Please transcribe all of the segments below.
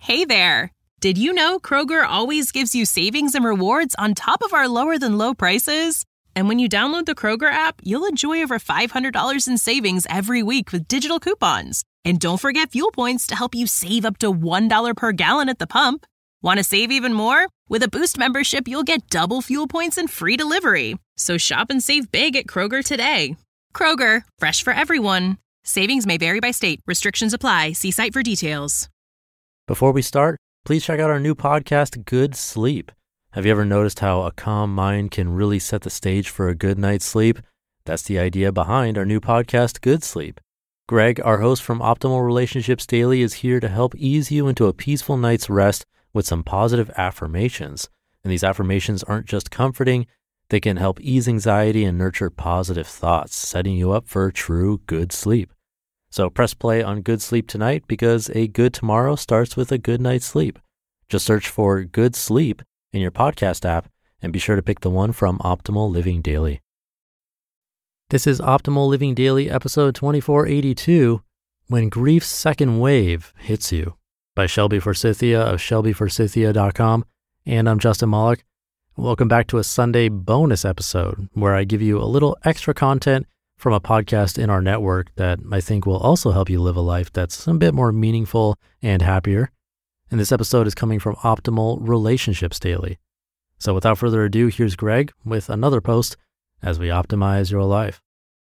Hey there! Did you know Kroger always gives you savings and rewards on top of our lower-than-low prices? And when you download the Kroger app, you'll enjoy over $500 in savings every week with digital coupons. And don't forget fuel points to help you save up to $1 per gallon at the pump. Want to save even more? With a Boost membership, you'll get double fuel points and free delivery. So shop and save big at Kroger today. Kroger, fresh for everyone. Savings may vary by state. Restrictions apply. See site for details. Before we start, please check out our new podcast, Good Sleep. Have you ever noticed how a calm mind can really set the stage for a good night's sleep? That's the idea behind our new podcast, Good Sleep. Greg, our host from Optimal Relationships Daily, is here to help ease you into a peaceful night's rest with some positive affirmations. And these affirmations aren't just comforting, they can help ease anxiety and nurture positive thoughts, setting you up for true good sleep. So press play on Good Sleep tonight because a good tomorrow starts with a good night's sleep. Just search for Good Sleep in your podcast app and be sure to pick the one from Optimal Living Daily. This is Optimal Living Daily, episode 2482, When Grief's Second Wave Hits You, by Shelby Forsythia of shelbyforsythia.com. And I'm Justin Malik. Welcome back to a Sunday bonus episode where I give you a little extra content from a podcast in our network that I think will also help you live a life that's a bit more meaningful and happier. And this episode is coming from Optimal Relationships Daily. So without further ado, here's Greg with another post as we optimize your life.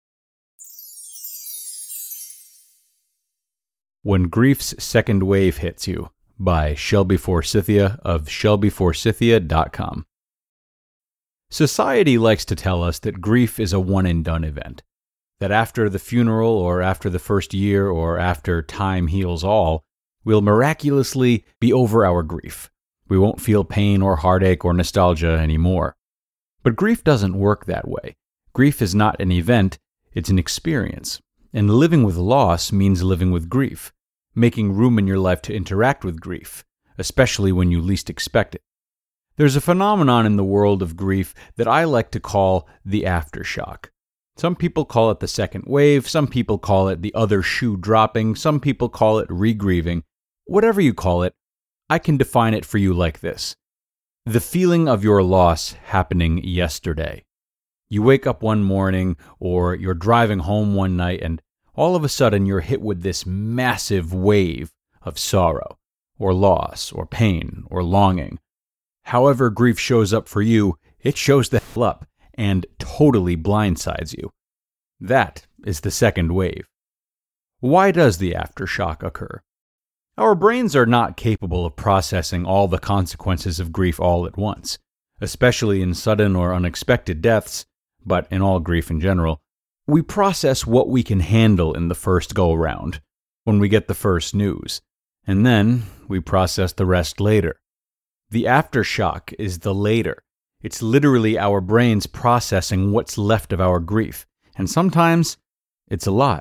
When Grief's Second Wave Hits You, by Shelby Forsythia of shelbyforsythia.com. Society likes to tell us that grief is a one-and-done event, that after the funeral or after the first year or after time heals all, we'll miraculously be over our grief. We won't feel pain or heartache or nostalgia anymore. But grief doesn't work that way. Grief is not an event, it's an experience. And living with loss means living with grief, making room in your life to interact with grief, especially when you least expect it. There's a phenomenon in the world of grief that I like to call the aftershock. Some people call it the second wave, some people call it the other shoe dropping, some people call it regrieving. Whatever you call it, I can define it for you like this. The feeling of your loss happening yesterday. You wake up one morning or you're driving home one night and all of a sudden you're hit with this massive wave of sorrow or loss or pain or longing. However grief shows up for you, it shows the hell up and totally blindsides you. That is the second wave. Why does the aftershock occur? Our brains are not capable of processing all the consequences of grief all at once, especially in sudden or unexpected deaths, but in all grief in general. We process what we can handle in the first go-around, when we get the first news, and then we process the rest later. The aftershock is the later. It's literally our brains processing what's left of our grief, and sometimes it's a lot.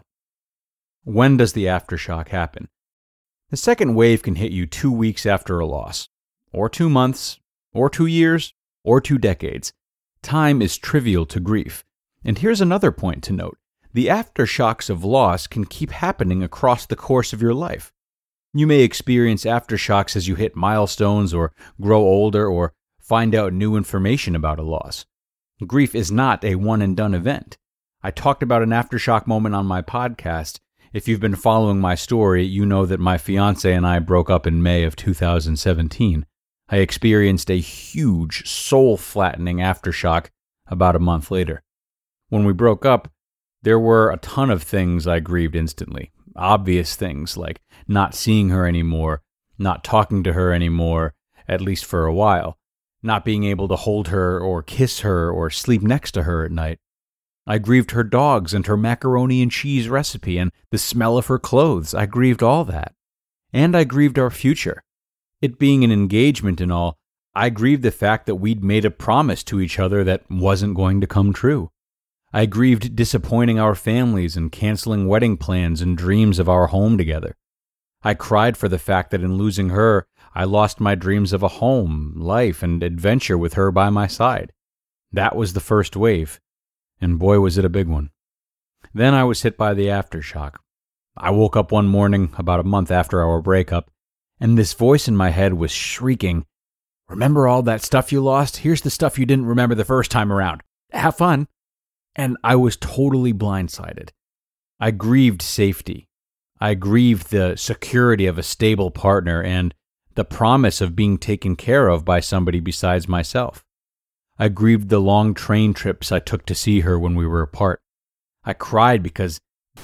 When does the aftershock happen? The second wave can hit you 2 weeks after a loss, or 2 months, or 2 years, or 2 decades. Time is trivial to grief. And here's another point to note. The aftershocks of loss can keep happening across the course of your life. You may experience aftershocks as you hit milestones or grow older or find out new information about a loss. Grief is not a one-and-done event. I talked about an aftershock moment on my podcast. If you've been following my story, you know that my fiancé and I broke up in May of 2017. I experienced a huge, soul-flattening aftershock about a month later. When we broke up, there were a ton of things I grieved instantly. Obvious things like not seeing her anymore, not talking to her anymore, at least for a while, not being able to hold her or kiss her or sleep next to her at night. I grieved her dogs and her macaroni and cheese recipe and the smell of her clothes. I grieved all that. And I grieved our future. It being an engagement and all, I grieved the fact that we'd made a promise to each other that wasn't going to come true. I grieved disappointing our families and canceling wedding plans and dreams of our home together. I cried for the fact that in losing her, I lost my dreams of a home, life, and adventure with her by my side. That was the first wave, and boy was it a big one. Then I was hit by the aftershock. I woke up one morning about a month after our breakup, And this voice in my head was shrieking, "Remember all that stuff you lost? Here's the stuff you didn't remember the first time around. Have fun." And I was totally blindsided. I grieved safety. I grieved the security of a stable partner and the promise of being taken care of by somebody besides myself. I grieved the long train trips I took to see her when we were apart. I cried because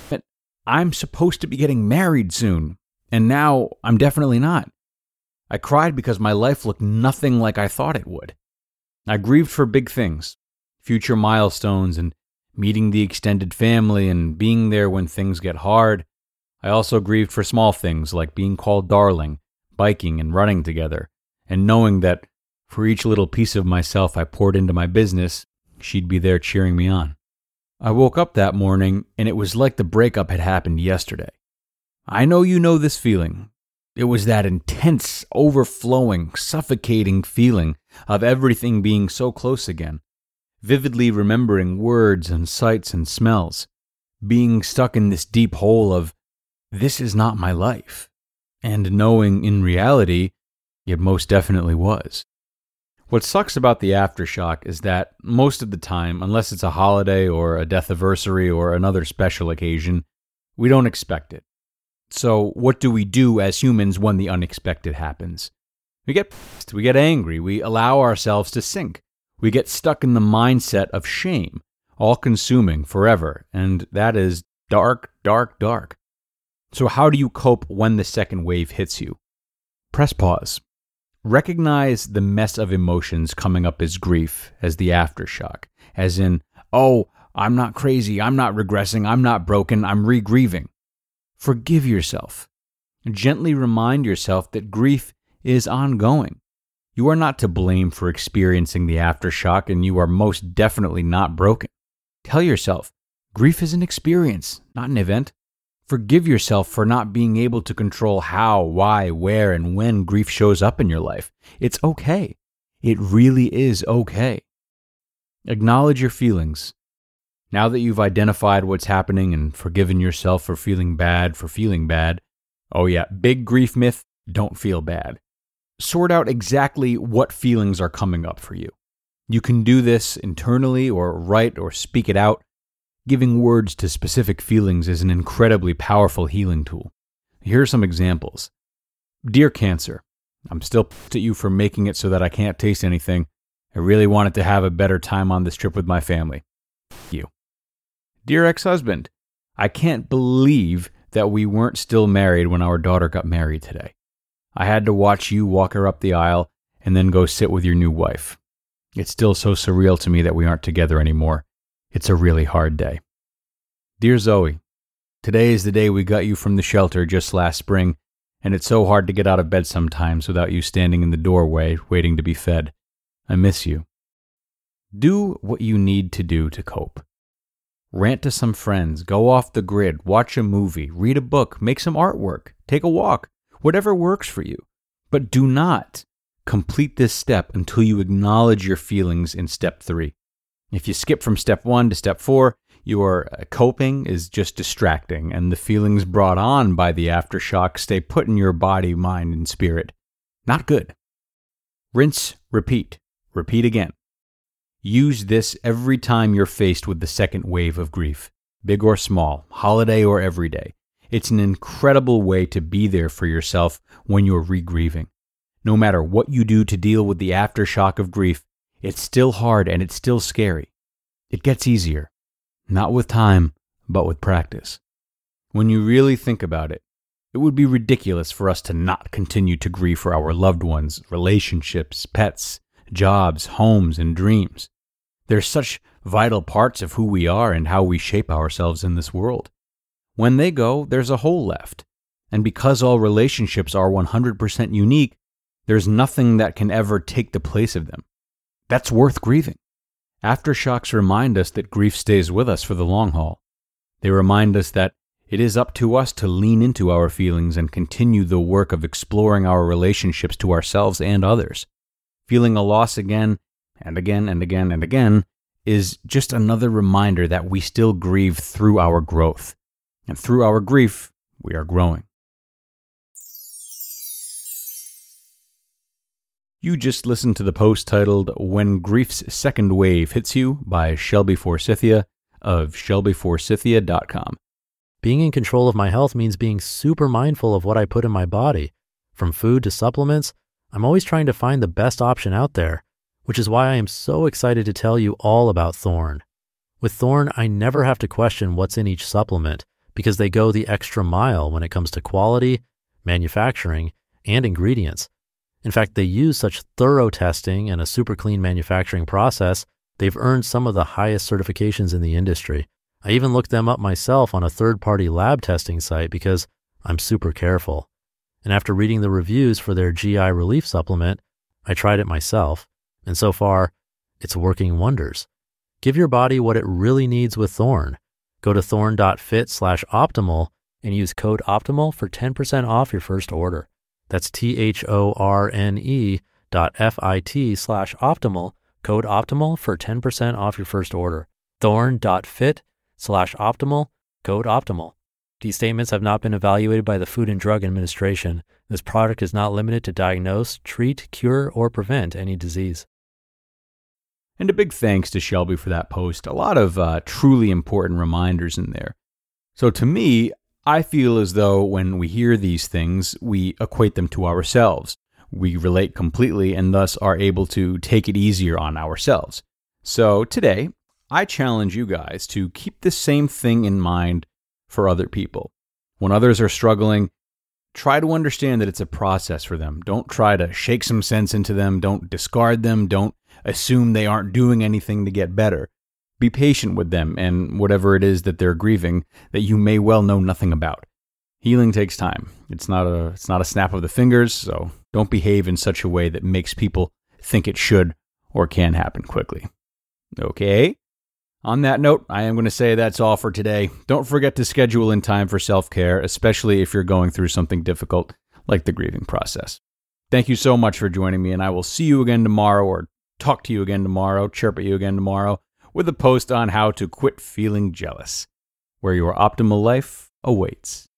I'm supposed to be getting married soon, and now I'm definitely not. I cried because my life looked nothing like I thought it would. I grieved for big things, future milestones, and meeting the extended family and being there when things get hard. I also grieved for small things like being called darling, biking and running together, and knowing that for each little piece of myself I poured into my business, she'd be there cheering me on. I woke up that morning and it was like the breakup had happened yesterday. I know you know this feeling. It was that intense, overflowing, suffocating feeling of everything being so close again, vividly remembering words and sights and smells, being stuck in this deep hole of, this is not my life, and knowing in reality, it most definitely was. What sucks about the aftershock is that most of the time, unless it's a holiday or a death-iversary or another special occasion, we don't expect it. So what do we do as humans when the unexpected happens? We get pissed, we get angry, we allow ourselves to sink. We get stuck in the mindset of shame, all-consuming forever, and that is dark, dark, dark. So how do you cope when the second wave hits you? Press pause. Recognize the mess of emotions coming up as grief, as the aftershock, as in, oh, I'm not crazy, I'm not regressing, I'm not broken, I'm re-grieving. Forgive yourself. Gently remind yourself that grief is ongoing. You are not to blame for experiencing the aftershock, and you are most definitely not broken. Tell yourself, grief is an experience, not an event. Forgive yourself for not being able to control how, why, where, and when grief shows up in your life. It's okay. It really is okay. Acknowledge your feelings. Now that you've identified what's happening and forgiven yourself for feeling bad, oh yeah, big grief myth, don't feel bad. Sort out exactly what feelings are coming up for you. You can do this internally or write or speak it out. Giving words to specific feelings is an incredibly powerful healing tool. Here are some examples. Dear Cancer, I'm still pissed at you for making it so that I can't taste anything. I really wanted to have a better time on this trip with my family. F you. Dear ex-husband, I can't believe that we weren't still married when our daughter got married today. I had to watch you walk her up the aisle and then go sit with your new wife. It's still so surreal to me that we aren't together anymore. It's a really hard day. Dear Zoe, today is the day we got you from the shelter just last spring, and it's so hard to get out of bed sometimes without you standing in the doorway waiting to be fed. I miss you. Do what you need to do to cope. Rant to some friends, go off the grid, watch a movie, read a book, make some artwork, take a walk, whatever works for you. But do not complete this step until you acknowledge your feelings in step 3. If you skip from step 1 to step 4, your coping is just distracting, and the feelings brought on by the aftershock stay put in your body, mind, and spirit. Not good. Rinse, repeat. Repeat again. Use this every time you're faced with the second wave of grief, big or small, holiday or everyday. It's an incredible way to be there for yourself when you're re-grieving. No matter what you do to deal with the aftershock of grief, it's still hard and it's still scary. It gets easier. Not with time, but with practice. When you really think about it, it would be ridiculous for us to not continue to grieve for our loved ones, relationships, pets, jobs, homes, and dreams. They're such vital parts of who we are and how we shape ourselves in this world. When they go, there's a hole left. And because all relationships are 100% unique, there's nothing that can ever take the place of them. That's worth grieving. Aftershocks remind us that grief stays with us for the long haul. They remind us that it is up to us to lean into our feelings and continue the work of exploring our relationships to ourselves and others. Feeling a loss again and again and again and again is just another reminder that we still grieve through our growth. And through our grief, we are growing. You just listened to the post titled When Grief's Second Wave Hits You by Shelby Forsythia of shelbyforsythia.com. Being in control of my health means being super mindful of what I put in my body. From food to supplements, I'm always trying to find the best option out there, which is why I am so excited to tell you all about Thorne. With Thorne, I never have to question what's in each supplement because they go the extra mile when it comes to quality, manufacturing, and ingredients. In fact, they use such thorough testing and a super clean manufacturing process, they've earned some of the highest certifications in the industry. I even looked them up myself on a third-party lab testing site because I'm super careful. And after reading the reviews for their GI relief supplement, I tried it myself. And so far, it's working wonders. Give your body what it really needs with Thorne. Go to thorne.fit/optimal and use code OPTIMAL for 10% off your first order. That's THORNE.FIT/optimal, code OPTIMAL for 10% off your first order. Thorne.fit/optimal, code OPTIMAL. These statements have not been evaluated by the Food and Drug Administration. This product is not limited to diagnose, treat, cure, or prevent any disease. And a big thanks to Shelby for that post. A lot of truly important reminders in there. So to me, I feel as though when we hear these things, we equate them to ourselves. We relate completely and thus are able to take it easier on ourselves. So today, I challenge you guys to keep the same thing in mind for other people. When others are struggling, try to understand that it's a process for them. Don't try to shake some sense into them. Don't discard them. Don't assume they aren't doing anything to get better. Be patient with them and whatever it is that they're grieving that you may well know nothing about. Healing takes time. It's not a snap of the fingers, so don't behave in such a way that makes people think it should or can happen quickly. Okay? On that note, I am going to say that's all for today. Don't forget to schedule in time for self-care, especially if you're going through something difficult like the grieving process. Thank you so much for joining me, and I will see you again tomorrow, or talk to you again tomorrow, chirp at you again tomorrow, with a post on how to quit feeling jealous, where your optimal life awaits.